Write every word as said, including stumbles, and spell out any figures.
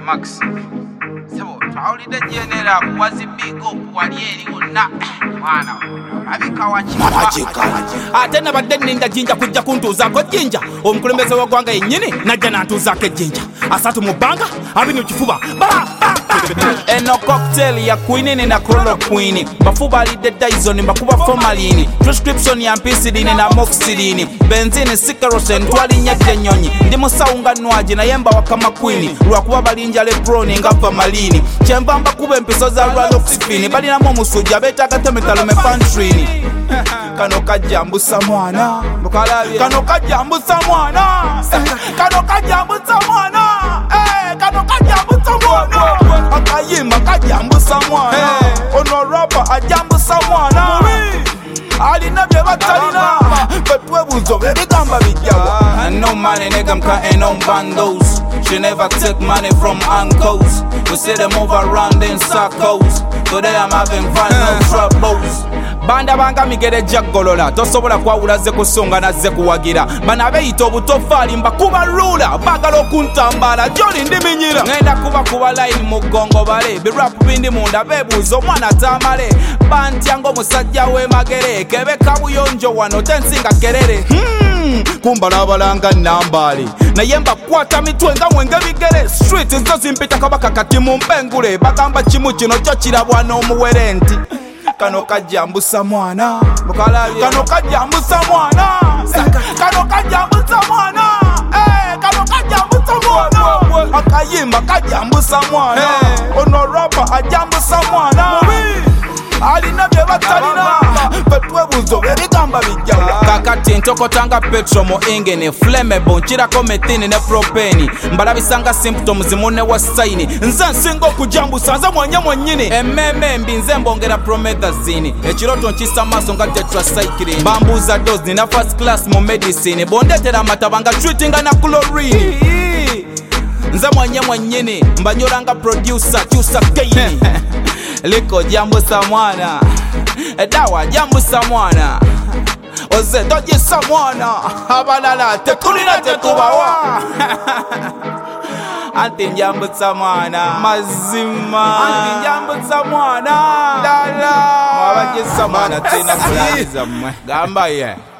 Max. Sebo, twawulidde jenera kuwazi bigo kuwali eri wonna. Mwana, abika wachika. Ate nabadde nninda jinja kujja kuntuuzaako jinja. Omukulembeze w'eggwanga yennyini najja n'antuuzaako ejjinja. Asatu mu bbanga, abiri mu kifuba. Ba! Eno cocktail ya quinine na chloroquine. Bafu balidde Dyson bakuba formalin. Prescription ya ampicillin na amoxicillin. Benzine si kerosene twalinnyadde ennyonyi. Ndi musawo nga Nwaji naye mbawa kama queen. Lwakuba balinja leproni nga formalin. Kyenva mbakuba empiso za raloxifene. Balinamu omusujja beetaaga temetalumefantrini. Kano kajjambusa mwana. Kano kajjambusa mwana. Kano kajjambusa mwana. Kano kajjambusa mwana. Akayimba kajjambusa mwana. Ono rapa ajambusa mwana. Alina bye batalina betwebuzo bebigamba bijjawa. No money nigga cutting on bandos. She never take money from uncles. We see them move around in circles. Today I'm having fun, no troubles. Banda banga migere jaggolola tosobola kwawula ze kusonga na ze kuwagira bana beyita obutofaali mbakuba rula bagala okuntambala joli ndiminyira ngenda kuba kuba line mu gongo bale birap bindi munda bebuuza omwana tamale bantya ng'omusajja w'emagere kebeka buyonjo wano tensinga kerere hmm, kumbala balanga nambali naye mbakwata mitwe nga mwenge bigere street zo zimpita kabaka kati mu mpengule bagamba kimu kino kyo kirabwa n'omuwere nti Kano kajjambusa mwana. Kano kajjambusa mwana. Kano kajjambusa mwana. Kano kajjambusa mwana. Akayimba kajjambusa mwana. Ono rapa ajambusa mwana. Alina bye batalina betwebuzo bebigamba bijjawa. Kakati ntokotanga petrol mu engine flammable nkirako methane ne propane mbalabisanga symptoms mune wa sign nze nsinga okujambusa nze mwanya mwennyini emmeme mbi nze mbongera promethazine ekiroto nkisa maaso nga tetracycline bambuuza dose nina first class mu medicine bondetera amataba nga treatinga na chlorine nze mwanya mwennyini mbanyolanga producer kyusa kaini Liko jambusa mwana. Edawa jambusa mwana. Oze tojisa mwana. Abalala tekulina tekubawa. Anti jambusa mwana. Mazima. Anti jambusa mwana. Dala. Mwabajisa mwana tena kuliza mwe. Gamba ye.